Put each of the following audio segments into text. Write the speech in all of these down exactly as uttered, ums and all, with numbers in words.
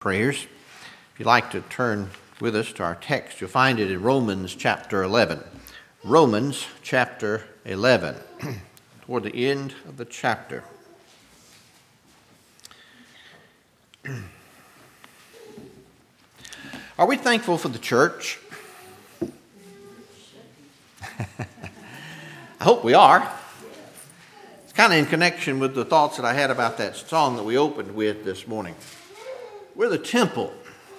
prayers. If you'd like to turn with us to our text, you'll find it in Romans chapter eleven. Romans chapter eleven, toward the end of the chapter. Are we thankful for the church? I hope we are. It's kind of in connection with the thoughts that I had about that song that we opened with this morning. We're the temple.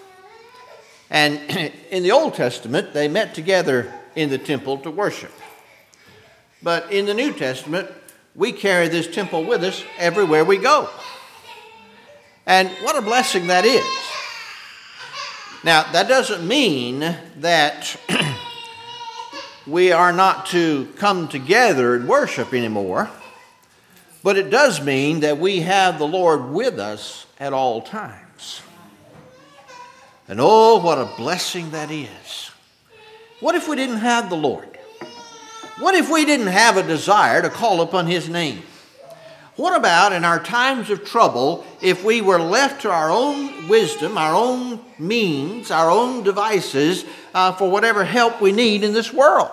And in the Old Testament, they met together in the temple to worship. But in the New Testament, we carry this temple with us everywhere we go. And what a blessing that is. Now, that doesn't mean that we are not to come together and worship anymore, but it does mean that we have the Lord with us at all times. And oh, what a blessing that is. What if we didn't have the Lord? What if we didn't have a desire to call upon His name? What about in our times of trouble if we were left to our own wisdom, our own means, our own devices uh, for whatever help we need in this world?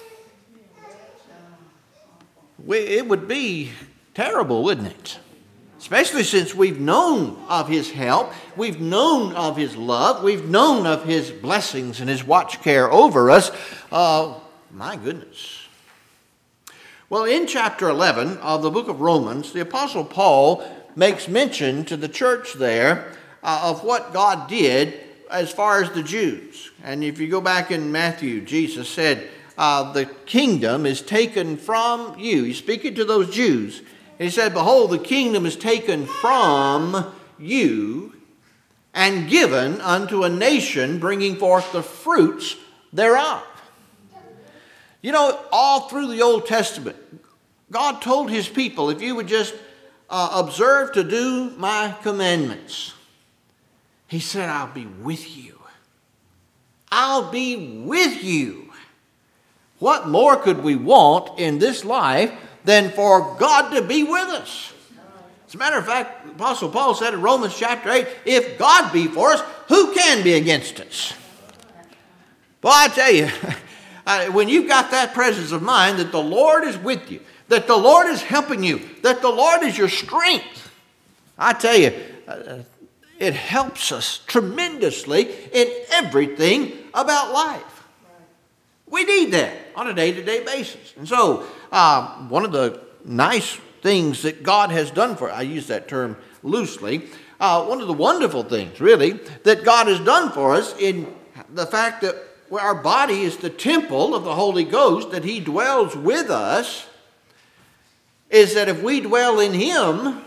We, it would be terrible, wouldn't it? Especially since we've known of His help, we've known of His love, we've known of His blessings and His watch care over us. Uh, my goodness. Well, in chapter eleven of the book of Romans, the Apostle Paul makes mention to the church there uh, of what God did as far as the Jews. And if you go back in Matthew, Jesus said, uh, the kingdom is taken from you. He's speaking to those Jews. And he said, behold, the kingdom is taken from you and given unto a nation bringing forth the fruits thereof. You know, all through the Old Testament, God told His people, if you would just uh, observe to do my commandments, He said, I'll be with you. I'll be with you. What more could we want in this life than for God to be with us? As a matter of fact, the Apostle Paul said in Romans chapter eight, if God be for us, who can be against us? Well, I tell you, when you've got that presence of mind that the Lord is with you, that the Lord is helping you, that the Lord is your strength, I tell you, uh, it helps us tremendously in everything about life. We need that on a day-to-day basis. And so, uh, one of the nice things that God has done for us, I use that term loosely, uh, one of the wonderful things, really, that God has done for us in the fact that well, our body is the temple of the Holy Ghost, that He dwells with us, is that if we dwell in Him,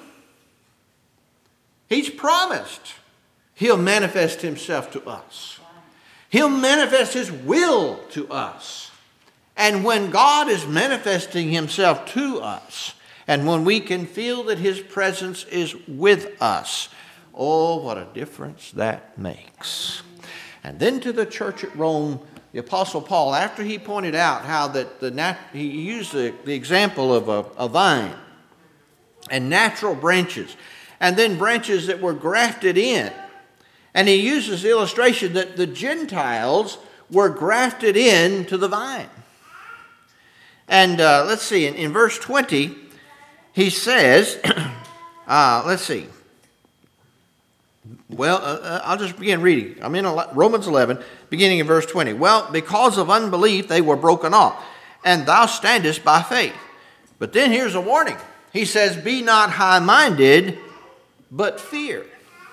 He's promised He'll manifest Himself to us. He'll manifest His will to us. And when God is manifesting Himself to us, and when we can feel that His presence is with us, oh, what a difference that makes. And then to the church at Rome, the Apostle Paul, after he pointed out how that the nat- he used the, the example of a, a vine and natural branches, and then branches that were grafted in. And he uses the illustration that the Gentiles were grafted in to the vine. And uh, let's see, in, in verse twenty, he says, uh, let's see. Well, uh, I'll just begin reading. I'm in Romans eleven, beginning in verse twenty. Well, because of unbelief, they were broken off, and thou standest by faith. But then here's a warning. He says, be not high-minded, but fear.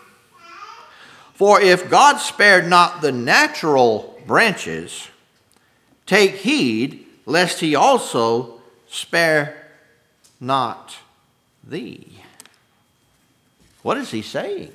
For if God spared not the natural branches, take heed lest He also spare not thee. What is he saying?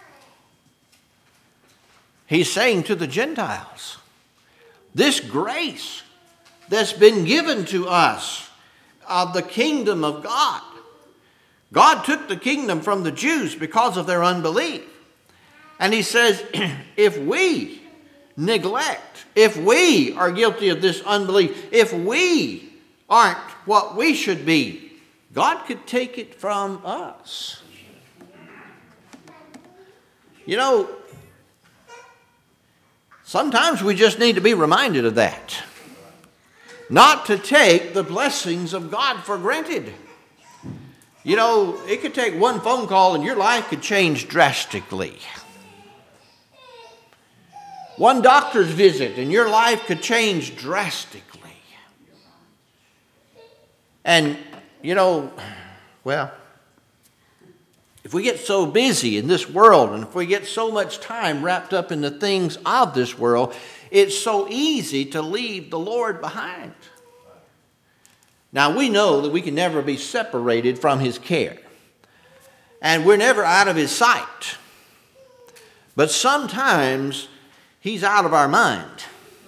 He's saying to the Gentiles, this grace that's been given to us of the kingdom of God. God took the kingdom from the Jews because of their unbelief. And He says, if we neglect, if we are guilty of this unbelief, if we aren't what we should be, God could take it from us. You know, sometimes we just need to be reminded of that. Not to take the blessings of God for granted. You know, it could take one phone call and your life could change drastically. One doctor's visit and your life could change drastically. And, you know, well, if we get so busy in this world and if we get so much time wrapped up in the things of this world, it's so easy to leave the Lord behind. Now, we know that we can never be separated from His care. And we're never out of His sight. But sometimes He's out of our mind.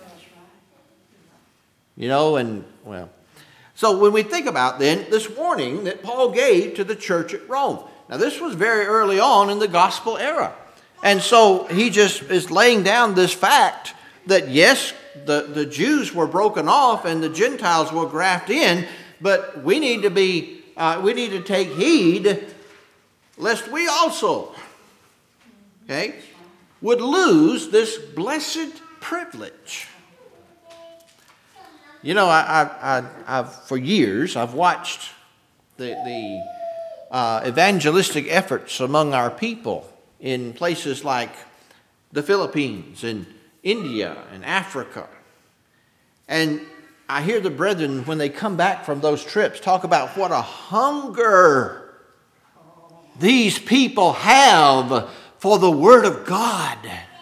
You know, and, well. So when we think about then this warning that Paul gave to the church at Rome. Now, this was very early on in the gospel era. And so he just is laying down this fact that, yes, the, the Jews were broken off and the Gentiles were grafted in, but we need to be, uh, we need to take heed lest we also, okay, would lose this blessed privilege. You know, I, I, I, I've for years I've watched the the uh, evangelistic efforts among our people in places like the Philippines and India and Africa, and I hear the brethren when they come back from those trips talk about what a hunger these people have for the Word of God.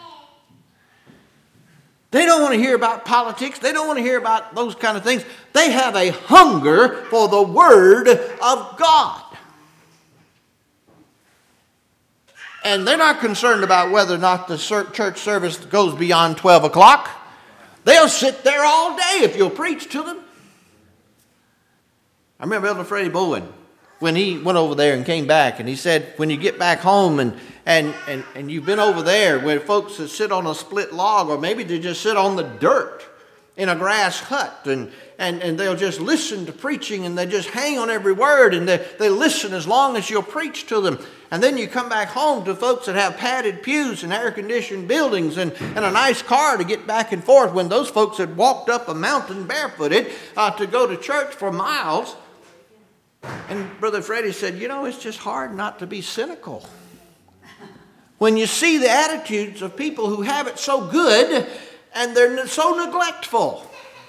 They don't want to hear about politics. They don't want to hear about those kind of things. They have a hunger for the Word of God. And they're not concerned about whether or not the church service goes beyond twelve o'clock. They'll sit there all day if you'll preach to them. I remember Elder Freddie Bowen, when he went over there and came back, and he said, when you get back home and and and, and you've been over there where folks that sit on a split log, or maybe they just sit on the dirt in a grass hut, and and, and they'll just listen to preaching, and they just hang on every word, and they, they listen as long as you'll preach to them. And then you come back home to folks that have padded pews and air-conditioned buildings and, and a nice car to get back and forth, when those folks had walked up a mountain barefooted uh, to go to church for miles. And Brother Freddie said, you know, it's just hard not to be cynical when you see the attitudes of people who have it so good and they're so neglectful.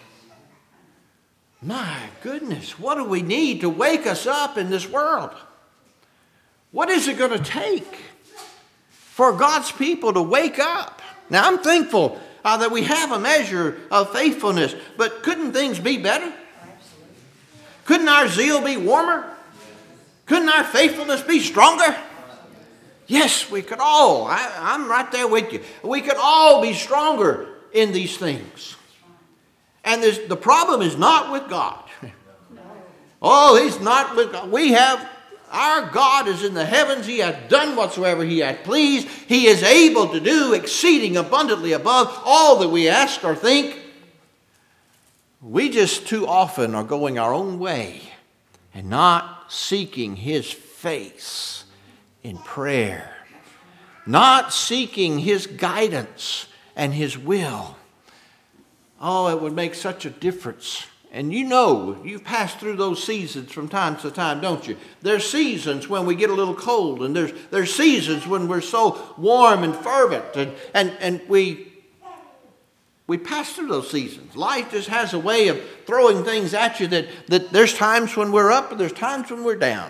My goodness, what do we need to wake us up in this world? What is it going to take for God's people to wake up? Now, I'm thankful uh, that we have a measure of faithfulness, but couldn't things be better? Couldn't our zeal be warmer? Couldn't our faithfulness be stronger? Yes, we could all. I, I'm right there with you. We could all be stronger in these things. And this, the problem is not with God. Oh, He's not with God. We have, our God is in the heavens. He hath done whatsoever He hath pleased. He is able to do exceeding abundantly above all that we ask or think. We just too often are going our own way and not seeking His face in prayer, not seeking His guidance and His will. Oh, it would make such a difference. And you know, you've passed through those seasons from time to time, don't you? There's seasons when we get a little cold, and there's there's seasons when we're so warm and fervent, and and, and we We pass through those seasons. Life just has a way of throwing things at you that, that there's times when we're up and there's times when we're down.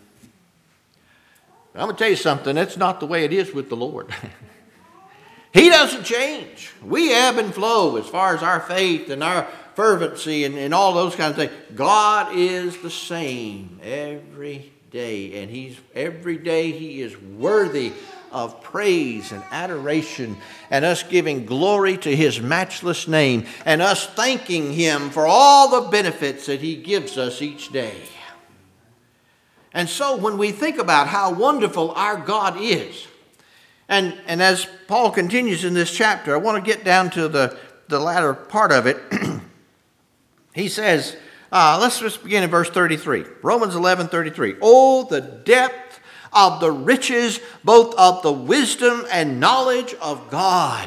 I'm going to tell you something. That's not the way it is with the Lord. He doesn't change. We ebb and flow as far as our faith and our fervency and, and all those kinds of things. God is the same every day. And he's every day He is worthy of praise and adoration, and us giving glory to His matchless name, and us thanking Him for all the benefits that He gives us each day. And so when we think about how wonderful our God is, and, and as Paul continues in this chapter, I want to get down to the, the latter part of it. He says, uh, let's just begin in verse thirty-three. Romans eleven thirty-three. Oh, the depth of the riches, both of the wisdom and knowledge of God.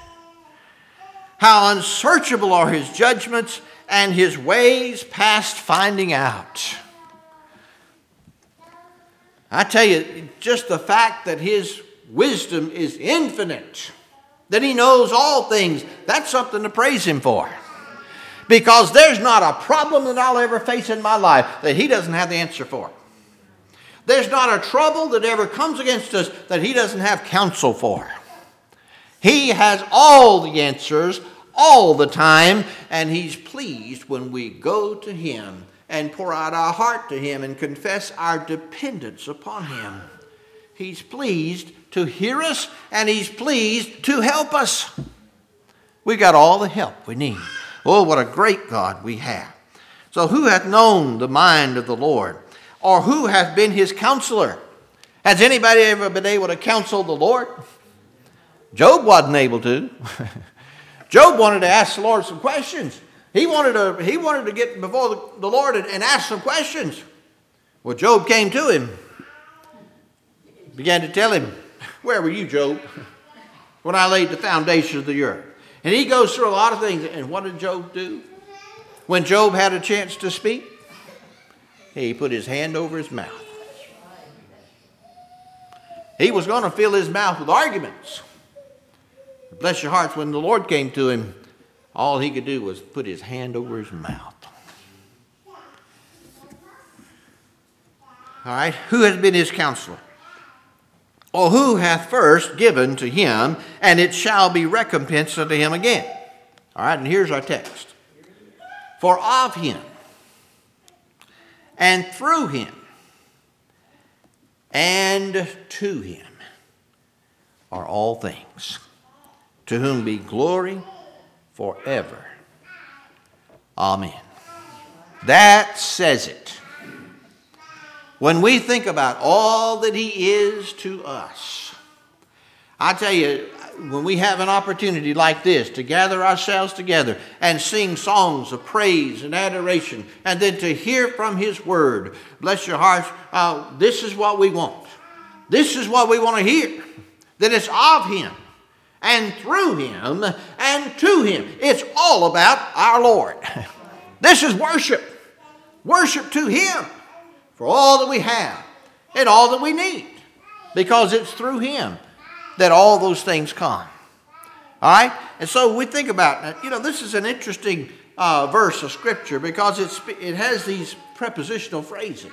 How unsearchable are his judgments, and his ways past finding out. I tell you, just the fact that his wisdom is infinite, that he knows all things, that's something to praise him for. Because there's not a problem that I'll ever face in my life that he doesn't have the answer for. There's not a trouble that ever comes against us that he doesn't have counsel for. He has all the answers all the time, and he's pleased when we go to him and pour out our heart to him and confess our dependence upon him. He's pleased to hear us, and he's pleased to help us. We got all the help we need. Oh, what a great God we have. So who hath known the mind of the Lord? Or who hath been his counselor? Has anybody ever been able to counsel the Lord? Job wasn't able to. Job wanted to ask the Lord some questions. He wanted to, he wanted to get before the, the Lord and, and ask some questions. Well, Job came to him, began to tell him, where were you, Job, when I laid the foundation of the earth? And he goes through a lot of things. And what did Job do? When Job had a chance to speak, he put his hand over his mouth. He was going to fill his mouth with arguments. Bless your hearts, when the Lord came to him, all he could do was put his hand over his mouth. All right, who has been his counselor? Or who hath first given to him, and it shall be recompensed unto him again? All right, and here's our text. For of him, and through him, and to him are all things, to whom be glory forever. Amen. That says it. When we think about all that he is to us, I tell you, when we have an opportunity like this to gather ourselves together and sing songs of praise and adoration, and then to hear from his word, bless your hearts, uh, this is what we want. This is what we want to hear. That it's of him, and through him, and to him. It's all about our Lord. This is worship. Worship to him for all that we have and all that we need. Because it's through him that all those things come. All right? And so we think about, you know, this is an interesting uh, verse of Scripture because it's, it has these prepositional phrases.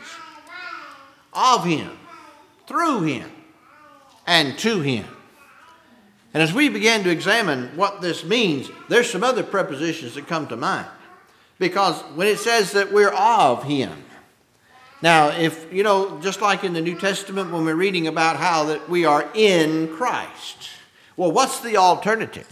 Of him, through him, and to him. And as we begin to examine what this means, there's some other prepositions that come to mind. Because when it says that we're of him. Now, if, you know, just like in the New Testament when we're reading about how that we are in Christ. Well, what's the alternative?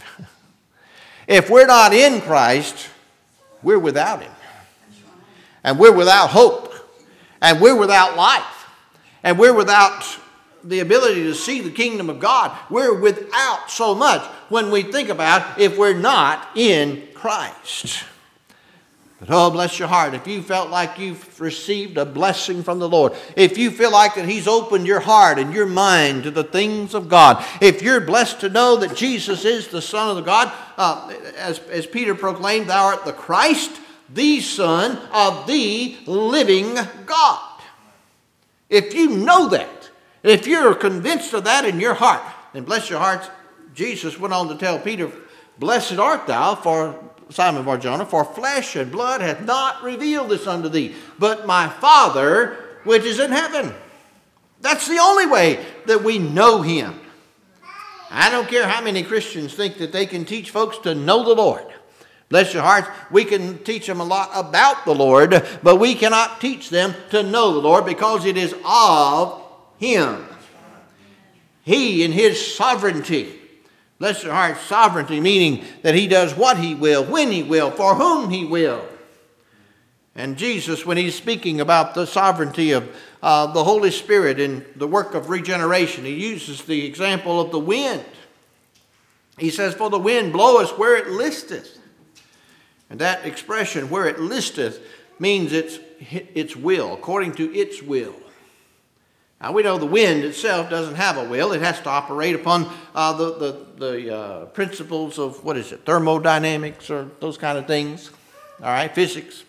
If we're not in Christ, we're without him. And we're without hope. And we're without life. And we're without the ability to see the kingdom of God. We're without so much when we think about if we're not in Christ. But oh, bless your heart, if you felt like you've received a blessing from the Lord, if you feel like that he's opened your heart and your mind to the things of God, if you're blessed to know that Jesus is the Son of the God, uh, as, as Peter proclaimed, thou art the Christ, the Son of the living God. If you know that, if you're convinced of that in your heart, then bless your hearts, Jesus went on to tell Peter, blessed art thou, for Simon Bar-Jonah, for flesh and blood hath not revealed this unto thee, but my Father which is in heaven. That's the only way that we know him. I don't care how many Christians think that they can teach folks to know the Lord. Bless your hearts, we can teach them a lot about the Lord, but we cannot teach them to know the Lord because it is of him. He in his sovereignty. Bless your heart, sovereignty, meaning that he does what he will, when he will, for whom he will. And Jesus, when he's speaking about the sovereignty of uh, the Holy Spirit in the work of regeneration, he uses the example of the wind. He says, for the wind bloweth where it listeth. And that expression, where it listeth, means its, its will, according to its will. Now, we know the wind itself doesn't have a will. It has to operate upon uh, the, the, the uh, principles of, what is it, thermodynamics or those kind of things. All right, physics.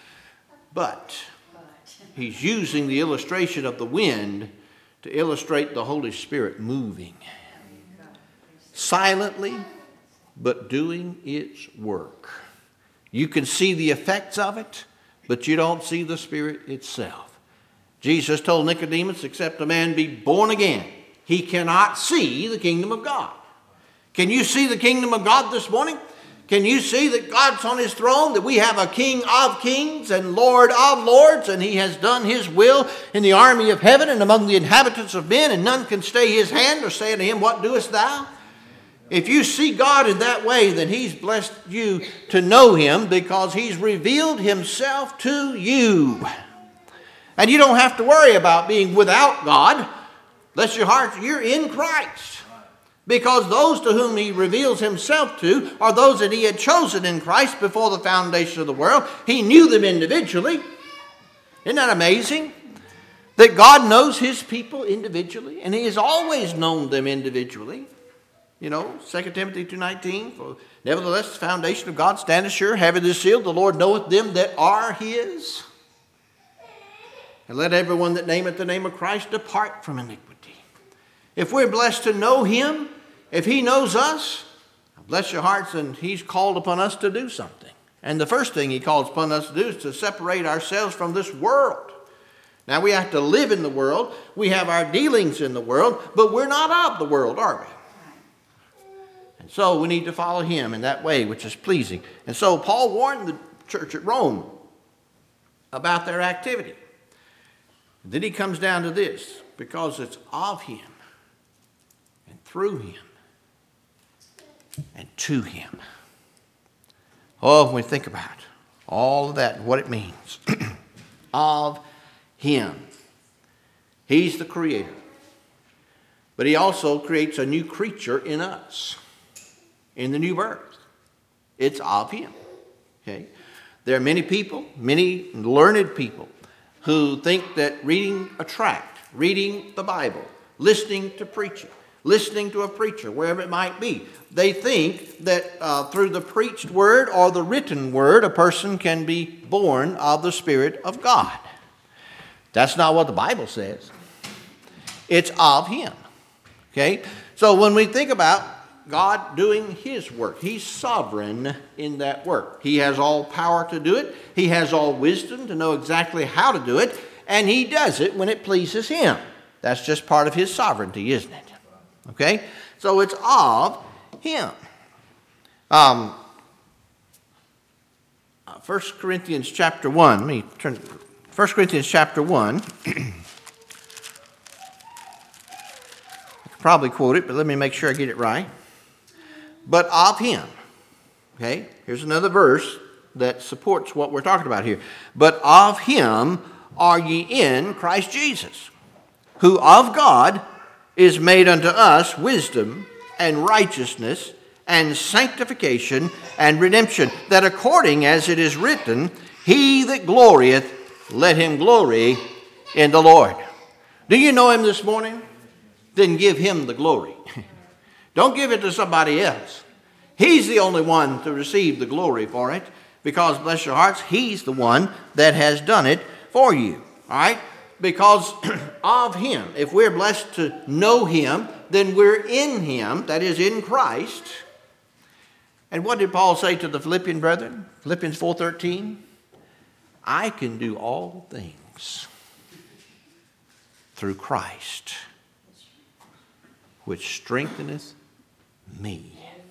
But he's using the illustration of the wind to illustrate the Holy Spirit moving. Silently, but doing its work. You can see the effects of it, but you don't see the Spirit itself. Jesus told Nicodemus, except a man be born again, he cannot see the kingdom of God. Can you see the kingdom of God this morning? Can you see that God's on his throne, that we have a King of kings and Lord of lords, and he has done his will in the army of heaven and among the inhabitants of men, and none can stay his hand or say unto him, what doest thou? If you see God in that way, then he's blessed you to know him because he's revealed himself to you. And you don't have to worry about being without God. Bless your heart, you're in Christ. Because those to whom he reveals himself to are those that he had chosen in Christ before the foundation of the world. He knew them individually. Isn't that amazing? That God knows his people individually, and he has always known them individually. You know, Second Timothy two nineteen, for nevertheless the foundation of God standeth sure, having this seal, the Lord knoweth them that are his. And let everyone that nameth the name of Christ depart from iniquity. If we're blessed to know him, if he knows us, bless your hearts, and he's called upon us to do something. And the first thing he calls upon us to do is to separate ourselves from this world. Now we have to live in the world. We have our dealings in the world, but we're not of the world, are we? And so we need to follow him in that way which is pleasing. And so Paul warned the church at Rome about their activity. Then he comes down to this, because it's of him and through him and to him. Oh, when we think about all of that and what it means. Of him. He's the creator. But he also creates a new creature in us. In the new birth. It's of him. Okay? There are many people, many learned people, who think that reading a tract, reading the Bible, listening to preaching, listening to a preacher, wherever it might be, they think that uh, through the preached word or the written word, a person can be born of the Spirit of God. That's not what the Bible says. It's of him. Okay? So when we think about God doing his work, he's sovereign in that work. He has all power to do it. He has all wisdom to know exactly how to do it. And he does it when it pleases him. That's just part of his sovereignty, isn't it? Okay? So it's of him. Um, First Corinthians chapter one. Let me turn to First Corinthians chapter one. I could probably quote it, but let me make sure I get it right. But of him. Okay, here's another verse that supports what we're talking about here. But of him are ye in Christ Jesus, who of God is made unto us wisdom and righteousness and sanctification and redemption, that according as it is written, he that glorieth, let him glory in the Lord. Do you know him this morning? Then give him the glory. Don't give it to somebody else. He's the only one to receive the glory for it, because, bless your hearts, he's the one that has done it for you. All right? Because of him. If we're blessed to know him, then we're in him, that is in Christ. And what did Paul say to the Philippian brethren? Philippians four thirteen. I can do all things through Christ, which strengtheneth me.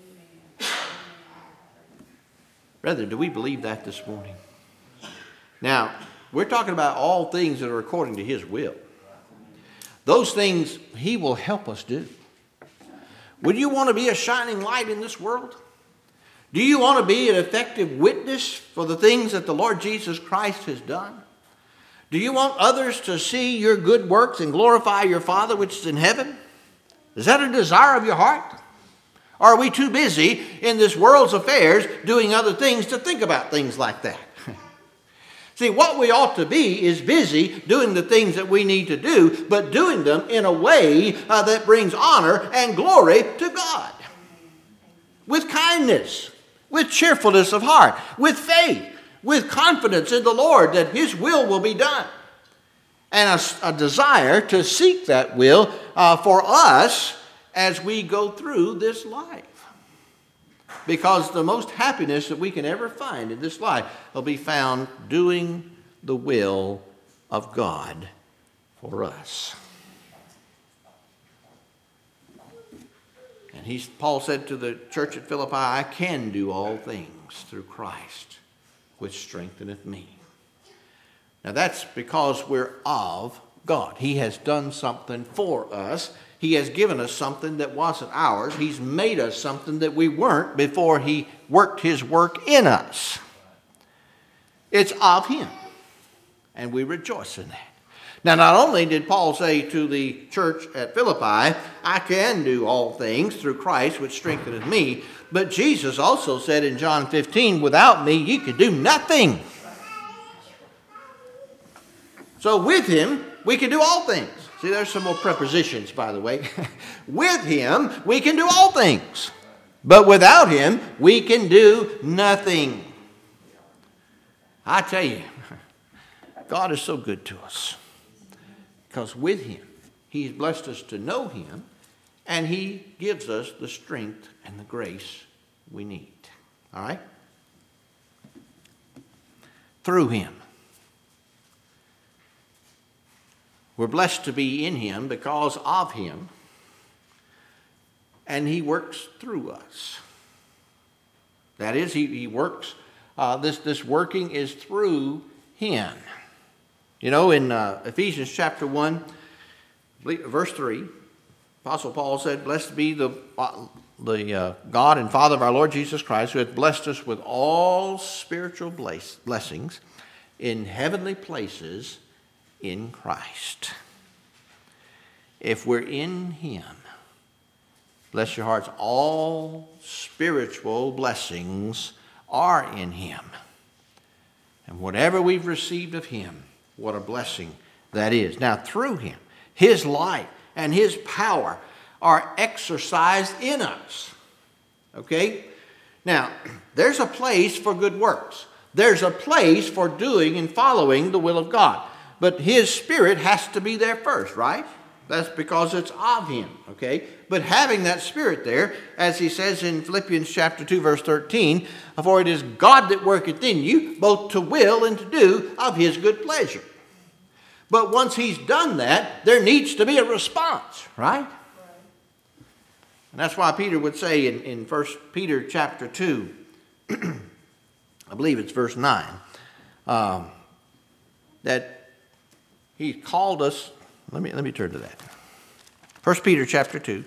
Brethren, do we believe that this morning? Now, we're talking about all things that are according to his will. Those things he will help us do. Would you want to be a shining light in this world? Do you want to be an effective witness for the things that the Lord Jesus Christ has done? Do you want others to see your good works and glorify your Father which is in heaven? Is that a desire of your heart? Or are we too busy in this world's affairs doing other things to think about things like that? See, what we ought to be is busy doing the things that we need to do, but doing them in a way uh, that brings honor and glory to God. With kindness, with cheerfulness of heart, with faith, with confidence in the Lord that His will will be done. And a, a desire to seek that will uh, for us as we go through this life. Because the most happiness that we can ever find in this life will be found doing the will of God for us. And he's, Paul said to the church at Philippi, I can do all things through Christ, which strengtheneth me. Now that's because we're of God. He has done something for us. He has given us something that wasn't ours. He's made us something that we weren't before He worked His work in us. It's of Him. And we rejoice in that. Now, not only did Paul say to the church at Philippi, I can do all things through Christ, which strengtheneth me, but Jesus also said in John fifteen, without me, you could do nothing. So with Him, we can do all things. See, there's some more prepositions, by the way. With Him, we can do all things. But without Him, we can do nothing. I tell you, God is so good to us. Because with Him, He's blessed us to know Him, and He gives us the strength and the grace we need. All right? Through Him. We're blessed to be in Him because of Him, and He works through us. That is, He, he works, uh, this, this working is through Him. You know, in uh, Ephesians chapter one, verse three, Apostle Paul said, blessed be the, uh, the uh, God and Father of our Lord Jesus Christ, who hath blessed us with all spiritual bless- blessings in heavenly places in Christ. If we're in Him, bless your hearts, all spiritual blessings are in Him. And whatever we've received of Him, what a blessing that is. Now, through Him, His life and His power are exercised in us. Okay? Now, there's a place for good works. There's a place for doing and following the will of God. But His Spirit has to be there first, right? That's because it's of Him, okay? But having that Spirit there, as he says in Philippians chapter two, verse thirteen, for it is God that worketh in you, both to will and to do of His good pleasure. But once He's done that, there needs to be a response, right? And that's why Peter would say in, in First Peter chapter two, I believe it's verse nine, um, that He called us. Let me, let me turn to that. First Peter chapter two.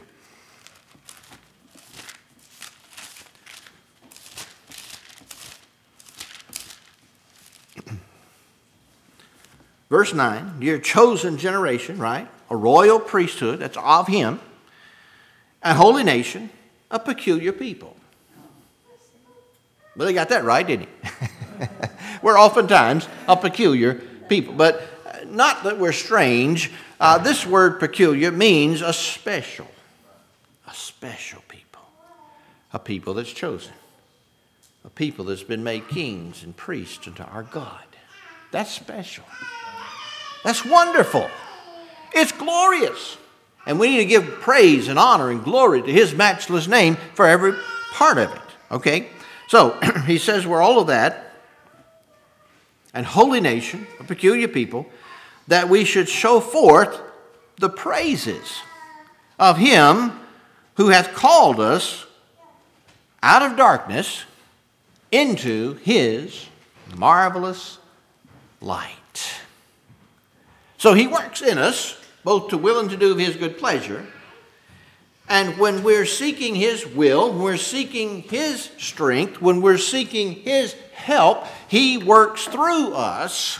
Verse nine, you're a chosen generation, right? A royal priesthood, that's of Him. A holy nation, a peculiar people. Well, he got that right, didn't he? We're oftentimes a peculiar people, but not that we're strange. Uh, this word peculiar means a special, a special people, a people that's chosen, a people that's been made kings and priests unto our God. That's special. That's wonderful. It's glorious. And we need to give praise and honor and glory to His matchless name for every part of it. Okay? So, he says we're all of that. And holy nation, a peculiar people, that we should show forth the praises of Him who hath called us out of darkness into His marvelous light. So He works in us, both to will and to do of His good pleasure. And when we're seeking His will, when we're seeking His strength, when we're seeking His help, He works through us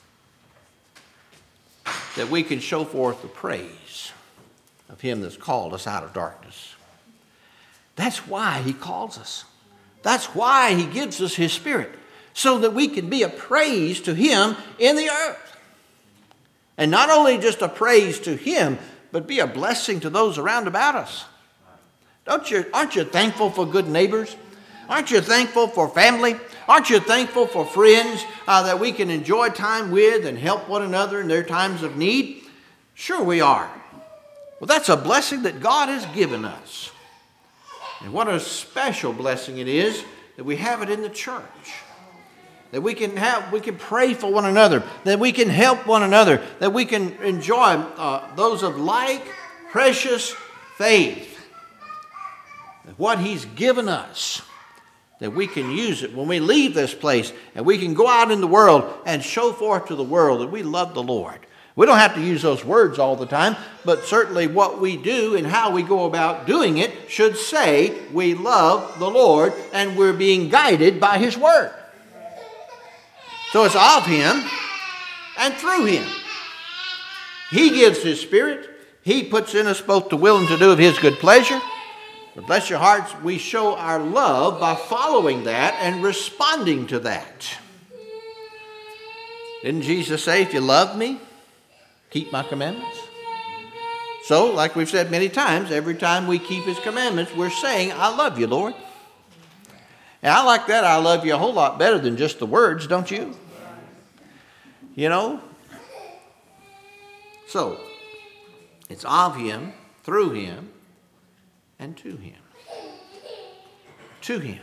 that we can show forth the praise of Him that's called us out of darkness. That's why He calls us. That's why He gives us His Spirit, so that we can be a praise to Him in the earth. And not only just a praise to Him, but be a blessing to those around about us. Don't you, aren't you thankful for good neighbors? Aren't you thankful for family? Aren't you thankful for friends uh, that we can enjoy time with and help one another in their times of need? Sure we are. Well, that's a blessing that God has given us. And what a special blessing it is that we have it in the church. That we can have, we can pray for one another. That we can help one another. That we can enjoy uh, those of like precious faith. That what He's given us, that we can use it when we leave this place, and we can go out in the world and show forth to the world that we love the Lord. We don't have to use those words all the time, but certainly what we do and how we go about doing it should say we love the Lord and we're being guided by His Word. So it's of Him and through Him. He gives His Spirit. He puts in us both the will and to do of His good pleasure. But bless your hearts, we show our love by following that and responding to that. Didn't Jesus say, if you love me, keep my commandments? So, like we've said many times, every time we keep His commandments, we're saying, I love you, Lord. And I like that, I love you a whole lot better than just the words, don't you? You know? So, it's of Him, through Him, and to Him. To Him.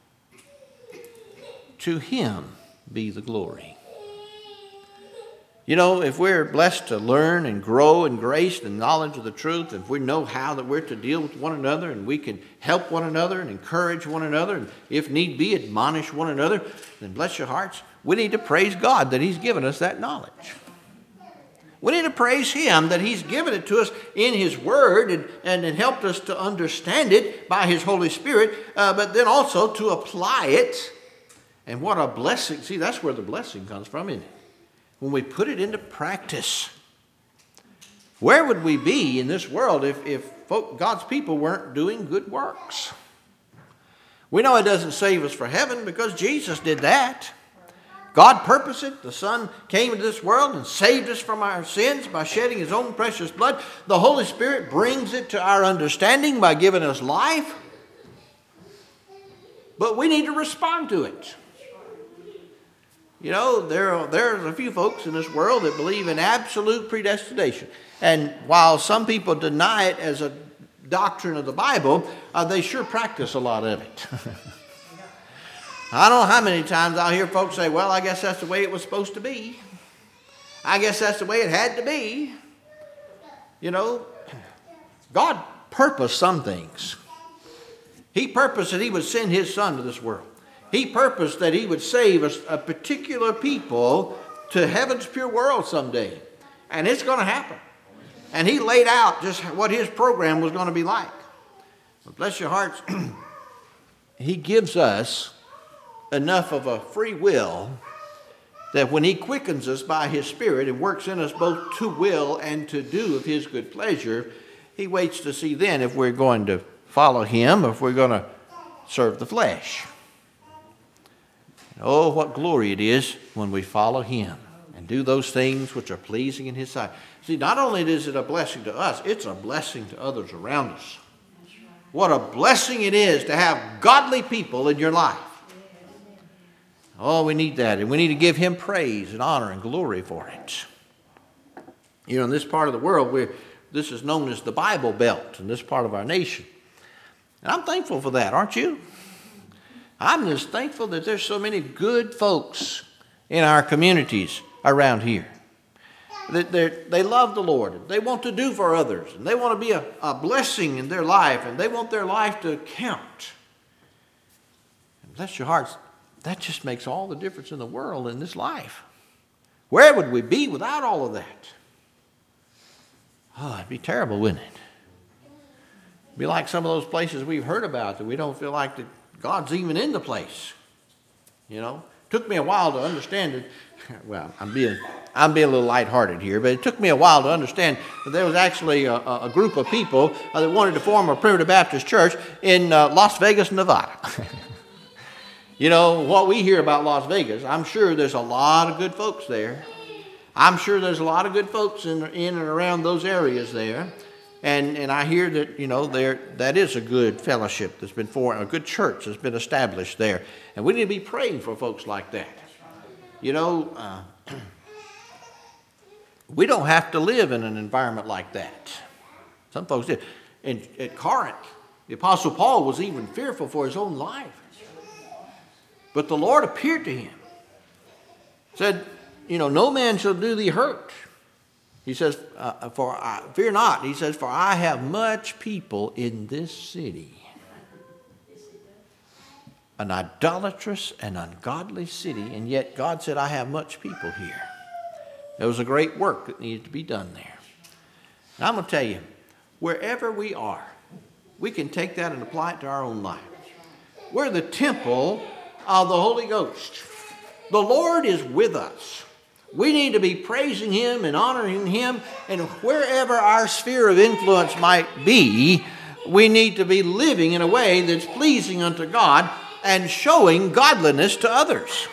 To Him be the glory. You know, if we're blessed to learn and grow in grace and knowledge of the truth, if we know how that we're to deal with one another, and we can help one another and encourage one another, and if need be, admonish one another, then bless your hearts, we need to praise God that He's given us that knowledge. We need to praise Him that He's given it to us in His Word and, and, and helped us to understand it by His Holy Spirit, uh, but then also to apply it. And what a blessing. See, that's where the blessing comes from, isn't it? When we put it into practice. Where would we be in this world if, if folk, God's people weren't doing good works? We know it doesn't save us for heaven because Jesus did that. God purposed it. The Son came into this world and saved us from our sins by shedding His own precious blood. The Holy Spirit brings it to our understanding by giving us life. But we need to respond to it. You know, there are, there's a few folks in this world that believe in absolute predestination. And while some people deny it as a doctrine of the Bible, uh, they sure practice a lot of it. I don't know how many times I'll hear folks say, well, I guess that's the way it was supposed to be. I guess that's the way it had to be. You know, God purposed some things. He purposed that He would send His Son to this world. He purposed that He would save a, a particular people to heaven's pure world someday. And it's going to happen. And He laid out just what His program was going to be like. But bless your hearts, He gives us enough of a free will that when He quickens us by His Spirit and works in us both to will and to do of His good pleasure, He waits to see then if we're going to follow Him or if we're going to serve the flesh. Oh, what glory it is when we follow Him and do those things which are pleasing in His sight. See, not only is it a blessing to us, it's a blessing to others around us. What a blessing it is to have godly people in your life. Oh, we need that, and we need to give Him praise and honor and glory for it. You know, in this part of the world, we're, this is known as the Bible Belt in this part of our nation. And I'm thankful for that, aren't you? I'm just thankful that there's so many good folks in our communities around here. They, they love the Lord. They want to do for others. And they want to be a, a blessing in their life. And they want their life to count. And bless your hearts. That just makes all the difference in the world in this life. Where would we be without all of that? Oh, it'd be terrible, wouldn't it? It'd be like some of those places we've heard about that we don't feel like that God's even in the place. You know, it took me a while to understand it. Well, I'm being I'm being a little lighthearted here, but it took me a while to understand that there was actually a, a group of people that wanted to form a primitive Baptist church in uh, Las Vegas, Nevada. You know, what we hear about Las Vegas, I'm sure there's a lot of good folks there. I'm sure there's a lot of good folks in, in and around those areas there. And and I hear that, you know, there that is a good fellowship that's been formed, a good church that's been established there. And we need to be praying for folks like that. You know, uh, we don't have to live in an environment like that. Some folks did. In, at Corinth, the Apostle Paul was even fearful for his own life. But the Lord appeared to him. Said, you know, no man shall do thee hurt. He says, uh, for I, fear not. He says, for I have much people in this city. An idolatrous and ungodly city, and yet God said, I have much people here. There was a great work that needed to be done there. And I'm going to tell you, wherever we are, we can take that and apply it to our own lives. We're the temple of the Holy Ghost. The Lord is with us. We need to be praising Him and honoring Him, and wherever our sphere of influence might be, we need to be living in a way that's pleasing unto God and showing godliness to others.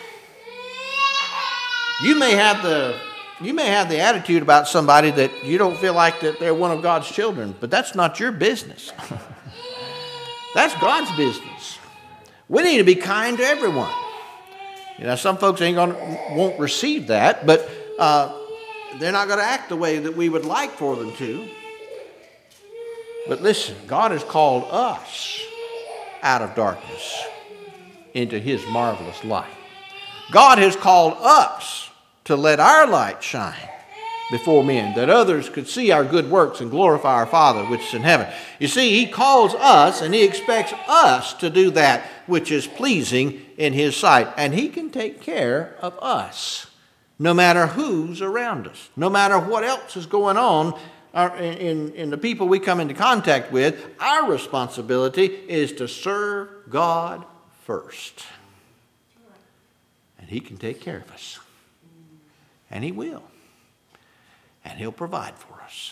You may have the you may have the attitude about somebody that you don't feel like that they're one of God's children, but that's not your business. That's God's business. We need to be kind to everyone. You know, some folks ain't gonna won't receive that, but uh, they're not going to act the way that we would like for them to. But listen, God has called us out of darkness into His marvelous light. God has called us to let our light shine before men, that others could see our good works and glorify our Father which is in heaven. You see, He calls us and He expects us to do that which is pleasing in His sight. And He can take care of us, no matter who's around us, no matter what else is going on in, in, in the people we come into contact with. Our responsibility is to serve God first. And He can take care of us. And He will. And He'll provide for us.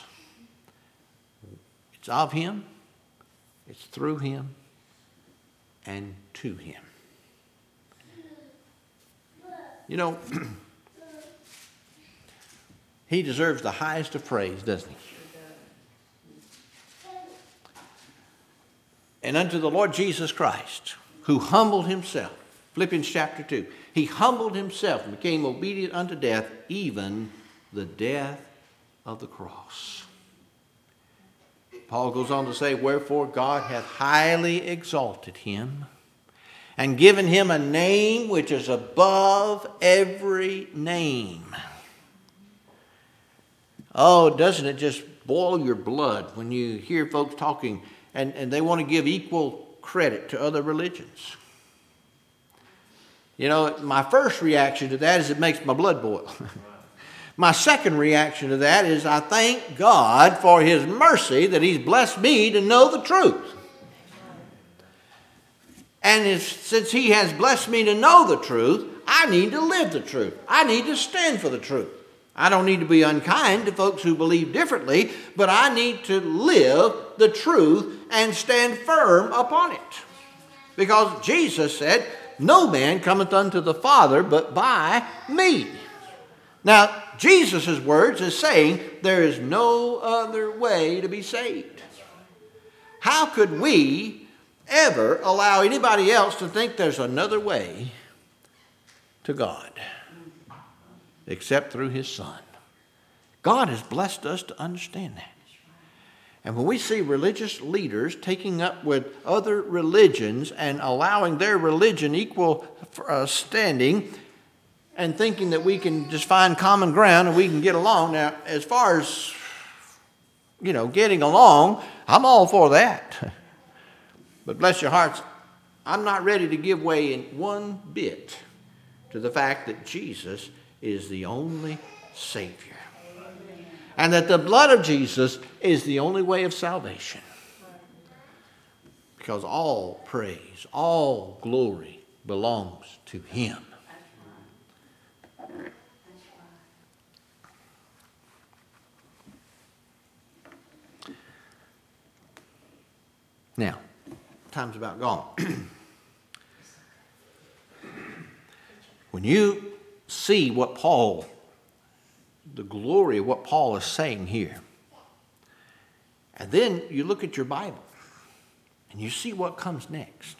It's of Him, it's through Him, and to Him. You know, He deserves the highest of praise, doesn't He? And unto the Lord Jesus Christ, who humbled Himself, Philippians chapter two, He humbled Himself and became obedient unto death, even the death of the cross. Paul goes on to say, wherefore God hath highly exalted Him and given Him a name which is above every name. Oh, doesn't it just boil your blood when you hear folks talking and, and they want to give equal credit to other religions? You know, my first reaction to that is it makes my blood boil. My second reaction to that is I thank God for His mercy that He's blessed me to know the truth. And if, since He has blessed me to know the truth, I need to live the truth. I need to stand for the truth. I don't need to be unkind to folks who believe differently, but I need to live the truth and stand firm upon it. Because Jesus said, no man cometh unto the Father but by me. Now, Jesus' words is saying there is no other way to be saved. How could we ever allow anybody else to think there's another way to God except through His Son? God has blessed us to understand that. And when we see religious leaders taking up with other religions and allowing their religion equal uh, standing and thinking that we can just find common ground and we can get along. Now, as far as, you know, getting along, I'm all for that. But bless your hearts, I'm not ready to give way in one bit to the fact that Jesus is the only Savior. And that the blood of Jesus is the only way of salvation. Because all praise, all glory belongs to Him. Now, time's about gone. when you see what Paul, the glory of what Paul is saying here, and then you look at your Bible and you see what comes next.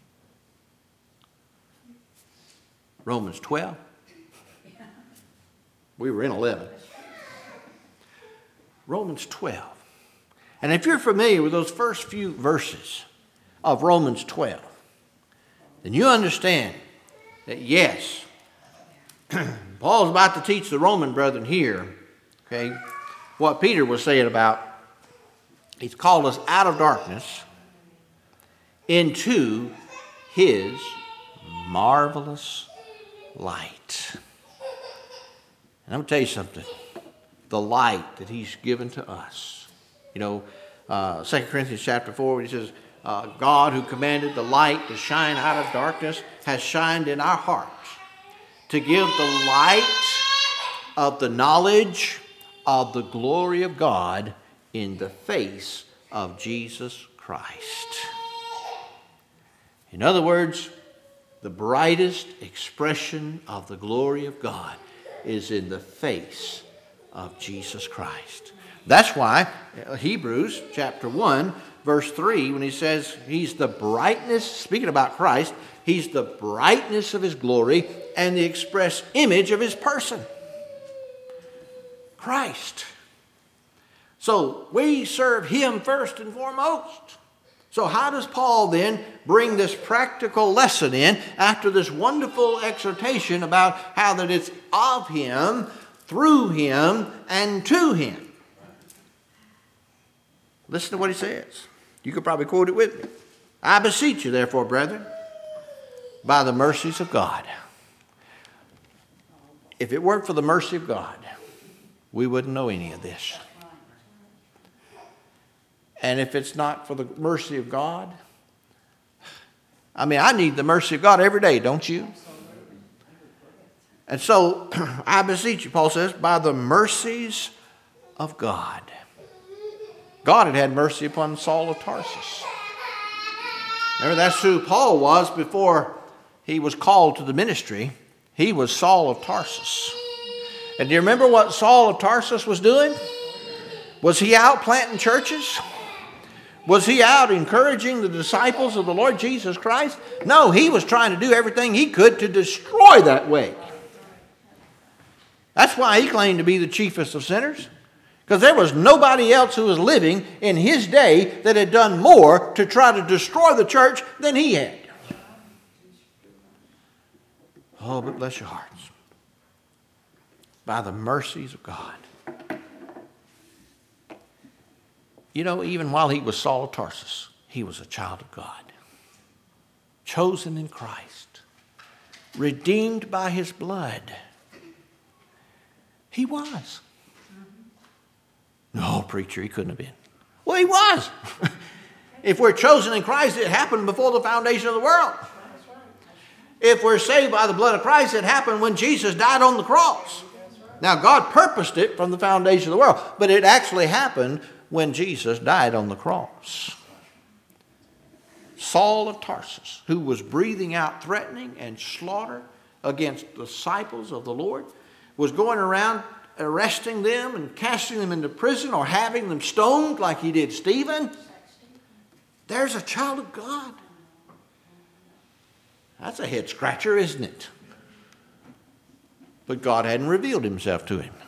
Romans twelve. We were in eleven. Romans twelve. And if you're familiar with those first few verses of Romans twelve, then you understand that yes, Paul's about to teach the Roman brethren here, okay, what Peter was saying about he's called us out of darkness into his marvelous light. And I'm going to tell you something. The light that he's given to us. You know, uh, Second Corinthians chapter four, when he says, uh, God who commanded the light to shine out of darkness has shined in our hearts to give the light of the knowledge of the glory of God in the face of Jesus Christ. In other words, the brightest expression of the glory of God is in the face of Jesus Christ. That's why Hebrews chapter one, verse three, when he says he's the brightness, speaking about Christ, he's the brightness of his glory and the express image of his person. Christ. So we serve him first and foremost. So how does Paul then bring this practical lesson in after this wonderful exhortation about how that it's of him, through him, and to him? Listen to what he says. You could probably quote it with me. I beseech you, therefore, brethren, by the mercies of God. If it weren't for the mercy of God, we wouldn't know any of this. And if it's not for the mercy of God, I mean, I need the mercy of God every day, don't you? And so, I beseech you, Paul says, by the mercies of God. God had had mercy upon Saul of Tarsus. Remember, that's who Paul was before he was called to the ministry. He was Saul of Tarsus. And do you remember what Saul of Tarsus was doing? Was he out planting churches? Was he out encouraging the disciples of the Lord Jesus Christ? No, he was trying to do everything he could to destroy that way. That's why he claimed to be the chiefest of sinners. Because there was nobody else who was living in his day that had done more to try to destroy the church than he had. Oh, but bless your hearts. By the mercies of God. You know, even while he was Saul of Tarsus, he was a child of God. Chosen in Christ. Redeemed by his blood. He was. No, preacher, he couldn't have been. Well, he was. If we're chosen in Christ, it happened before the foundation of the world. If we're saved by the blood of Christ, it happened when Jesus died on the cross. Now, God purposed it from the foundation of the world, but it actually happened when Jesus died on the cross. Saul of Tarsus, who was breathing out threatening and slaughter against the disciples of the Lord, was going around arresting them and casting them into prison or having them stoned like he did Stephen. There's a child of God. That's a head scratcher, isn't it? But God hadn't revealed himself to him.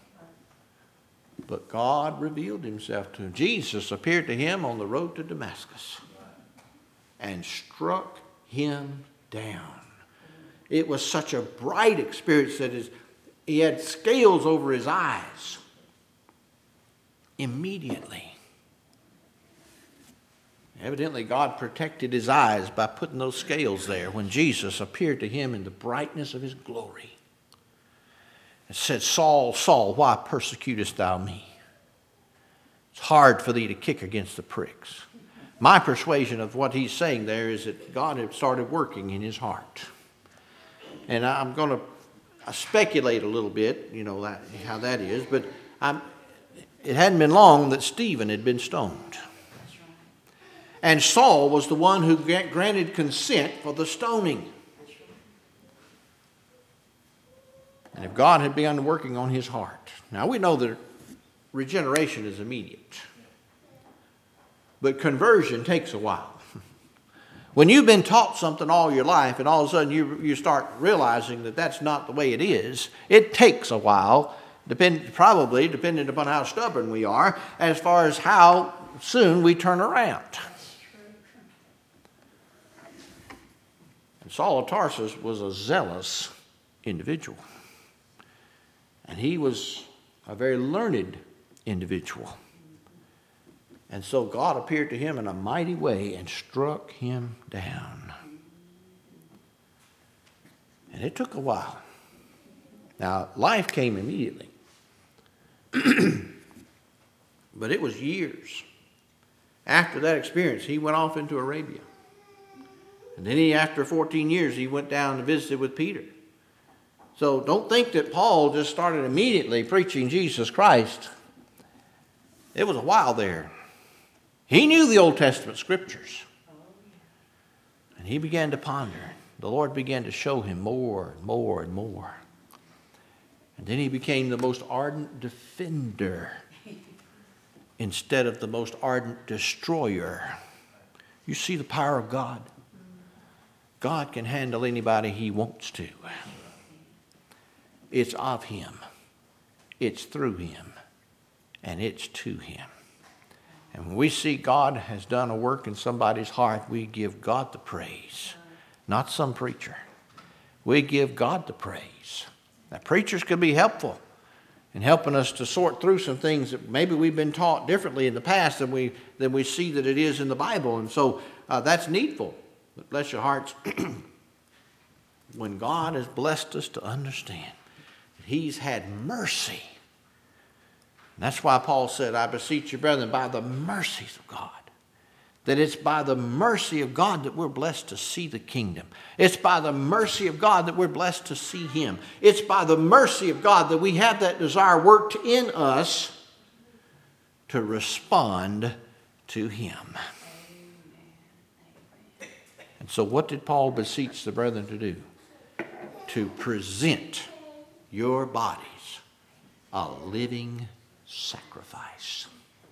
But God revealed himself to him. Jesus appeared to him on the road to Damascus and struck him down. It was such a bright experience that his, he had scales over his eyes. Immediately. Evidently, God protected his eyes by putting those scales there when Jesus appeared to him in the brightness of his glory. It said, Saul, Saul, why persecutest thou me? It's hard for thee to kick against the pricks. My persuasion of what he's saying there is that God had started working in his heart. And I'm going to speculate a little bit, you know, that, how that is, but I'm, it hadn't been long that Stephen had been stoned. And Saul was the one who granted consent for the stoning. And if God had begun working on his heart. Now we know that regeneration is immediate. But conversion takes a while. When you've been taught something all your life and all of a sudden you, you start realizing that that's not the way it is, it takes a while, depend, probably depending upon how stubborn we are, as far as how soon we turn around. And Saul of Tarsus was a zealous individual. And he was a very learned individual. And so God appeared to him in a mighty way and struck him down. And it took a while. Now, life came immediately. But it was years. After that experience, he went off into Arabia. And then he, after fourteen years, he went down and visited with Peter. So don't think that Paul just started immediately preaching Jesus Christ. It was a while there. He knew the Old Testament scriptures. And he began to ponder. The Lord began to show him more and more and more. And then he became the most ardent defender instead of the most ardent destroyer. You see the power of God? God can handle anybody he wants to. It's of him. It's through him. And it's to him. And when we see God has done a work in somebody's heart, we give God the praise, not some preacher. We give God the praise. Now, preachers can be helpful in helping us to sort through some things that maybe we've been taught differently in the past than we, than we see that it is in the Bible. And so uh, that's needful. But bless your hearts, when God has blessed us to understand that he's had mercy. That's why Paul said, I beseech you, brethren, by the mercies of God. That it's by the mercy of God that we're blessed to see the kingdom. It's by the mercy of God that we're blessed to see him. It's by the mercy of God that we have that desire worked in us to respond to him. And so what did Paul beseech the brethren to do? To present your bodies a living sacrifice.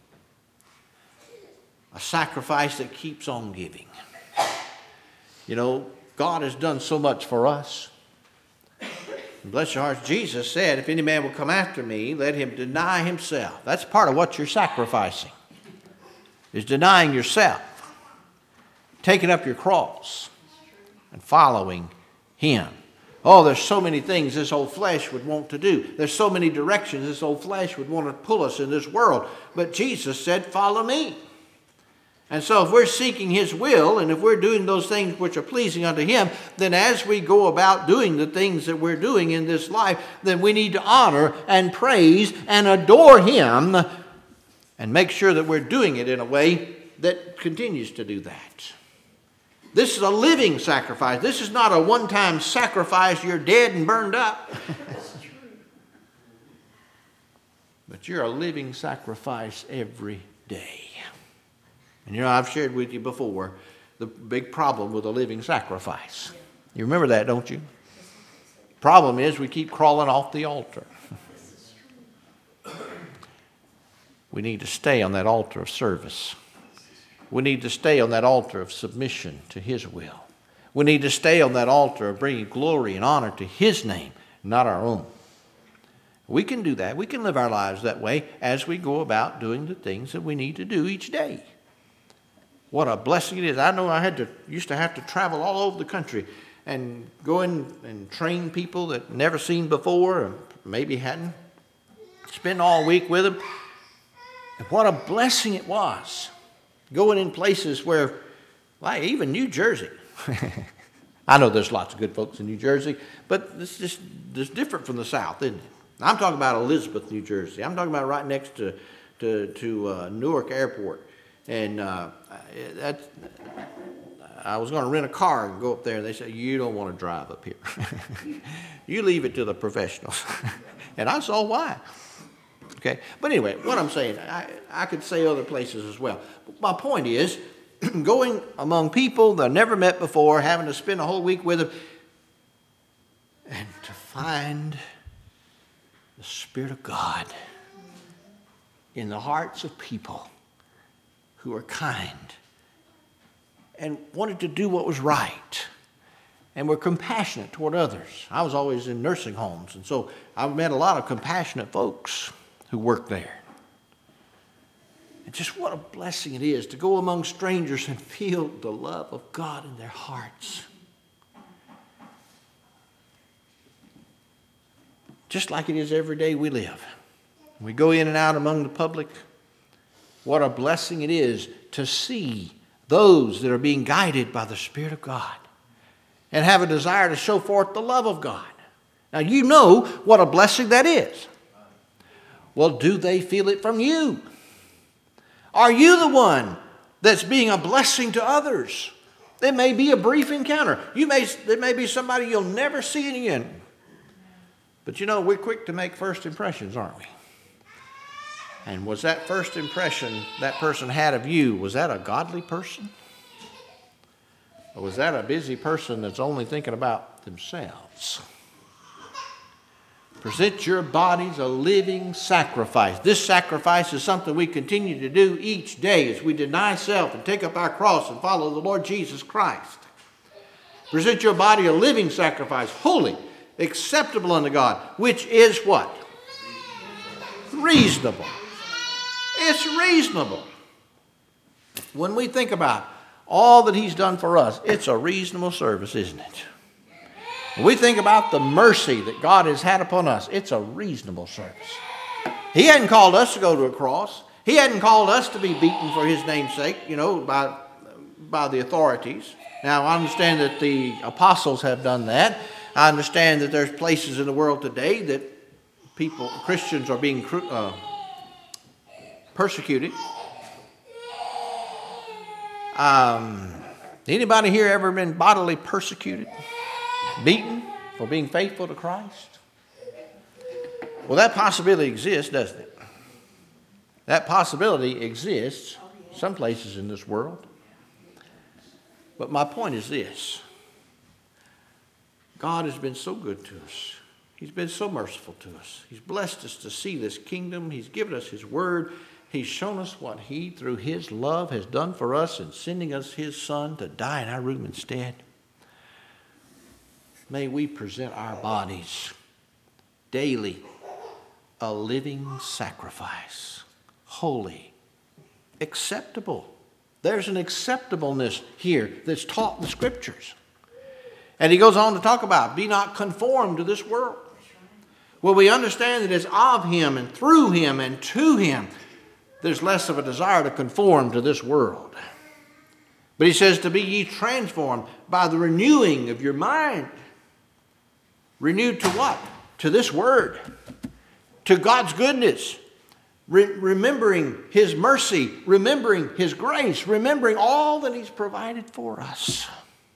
A sacrifice that keeps on giving. You know, God has done so much for us. And bless your hearts, Jesus said, if any man will come after me, let him deny himself. That's part of what you're sacrificing. Is denying yourself. Taking up your cross. And following him. Oh, there's so many things this old flesh would want to do. There's so many directions this old flesh would want to pull us in this world. But Jesus said, follow me. And so if we're seeking his will, and if we're doing those things which are pleasing unto him, then as we go about doing the things that we're doing in this life, then we need to honor and praise and adore him and make sure that we're doing it in a way that continues to do that. This is a living sacrifice. This is not a one-time sacrifice. You're dead and burned up. But you're a living sacrifice every day. And you know, I've shared with you before the big problem with a living sacrifice. You remember that, don't you? Problem is we keep crawling off the altar. We need to stay on that altar of service. We need to stay on that altar of submission to his will. We need to stay on that altar of bringing glory and honor to his name, not our own. We can do that. We can live our lives that way as we go about doing the things that we need to do each day. What a blessing it is. I know I had to used to have to travel all over the country and go in and train people that never seen before or maybe hadn't. Spend all week with them. And what a blessing it was. Going in places where, like even New Jersey. I know there's lots of good folks in New Jersey, but it's just it's different from the South, isn't it? I'm talking about Elizabeth, New Jersey. I'm talking about right next to to, to uh, Newark Airport. And uh, that, I was going to rent a car and go up there, and they said, you don't want to drive up here. You leave it to the professionals. And I saw why. Okay, but anyway, what I'm saying, I, I could say other places as well. But my point is, going among people that I've never met before, having to spend a whole week with them, and to find the Spirit of God in the hearts of people who are kind and wanted to do what was right and were compassionate toward others. I was always in nursing homes, and so I met a lot of compassionate folks who worked there. And just what a blessing it is to go among strangers and feel the love of God in their hearts. Just like it is every day we live. We go in and out among the public. What a blessing it is to see those that are being guided by the Spirit of God and have a desire to show forth the love of God. Now you know what a blessing that is. Well, do they feel it from you? Are you the one that's being a blessing to others? It may be a brief encounter. You may, there may be somebody you'll never see again. But you know, we're quick to make first impressions, aren't we? And was that first impression that person had of you, was that a godly person? Or was that a busy person that's only thinking about themselves? Present your bodies a living sacrifice. This sacrifice is something we continue to do each day as we deny self and take up our cross and follow the Lord Jesus Christ. Present your body a living sacrifice, holy, acceptable unto God, which is what? Reasonable. It's reasonable. When we think about all that He's done for us, it's a reasonable service, isn't it? When we think about the mercy that God has had upon us, it's a reasonable service. He hadn't called us to go to a cross. He hadn't called us to be beaten for His name's sake, you know, by, by the authorities. Now, I understand that the apostles have done that. I understand that there's places in the world today that people, Christians are being uh, persecuted. Um, anybody here ever been bodily persecuted? Beaten for being faithful to Christ? Well, that possibility exists, doesn't it? That possibility exists some places in this world. But my point is this. God has been so good to us. He's been so merciful to us. He's blessed us to see this kingdom. He's given us His word. He's shown us what He, through His love, has done for us in sending us His Son to die in our room instead. May we present our bodies daily a living sacrifice, holy, acceptable. There's an acceptableness here that's taught in the Scriptures. And he goes on to talk about, be not conformed to this world. Well, we understand that it's of Him and through Him and to Him. There's less of a desire to conform to this world. But he says to be ye transformed by the renewing of your mind. Renewed to what? To this word. To God's goodness. Re- remembering His mercy. Remembering His grace. Remembering all that He's provided for us.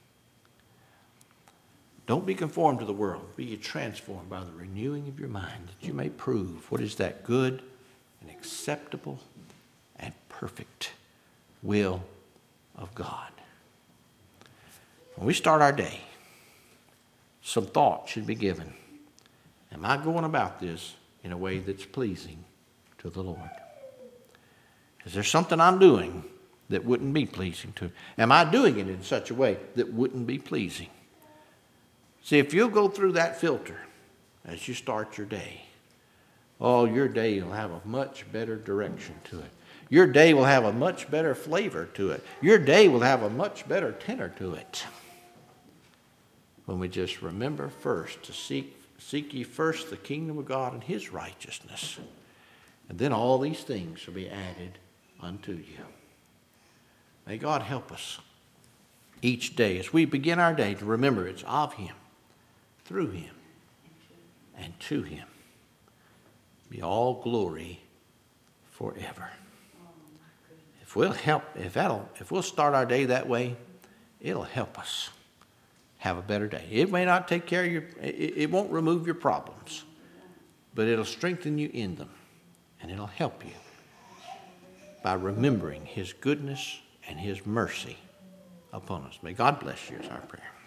Don't be conformed to the world. Be ye transformed by the renewing of your mind, that you may prove what is that good and acceptable and perfect will of God. When we start our day, some thought should be given. Am I going about this in a way that's pleasing to the Lord? Is there something I'm doing that wouldn't be pleasing to Him? Am I doing it in such a way that wouldn't be pleasing? See, if you'll go through that filter as you start your day, oh, your day will have a much better direction to it. Your day will have a much better flavor to it. Your day will have a much better tenor to it. When we just remember first to seek, seek ye first the kingdom of God and His righteousness. And then all these things shall be added unto you. May God help us each day as we begin our day to remember it's of Him, through Him, and to Him. Be all glory forever. If we'll help, if that'll, if we'll start our day that way, it'll help us have a better day. It may not take care of your, it, it won't remove your problems, but it'll strengthen you in them, and it'll help you by remembering His goodness and His mercy upon us. May God bless you is our prayer.